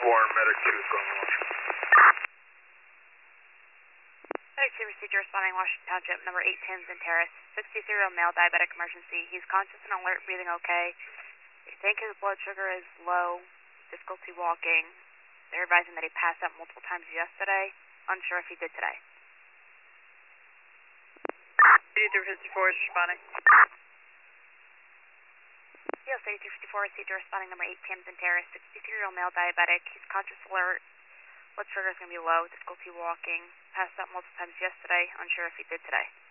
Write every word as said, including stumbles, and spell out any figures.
Warren Medic two is going on. Medic two received your responding Washington Township, number eight Timson Terrace, sixty-three-year-old male, diabetic emergency. He's conscious and alert, breathing okay. They think his blood sugar is low, difficulty walking. They're advising that he passed out multiple times yesterday. Unsure if he did today. eighty-three fifty-four is responding. Yes, eighty-three fifty-four received your responding number eight Timson Terrace, sixty-three-year-old male, diabetic. He's conscious, alert. Blood sugar is going to be low, difficulty walking. Passed out multiple times yesterday. Unsure if he did today.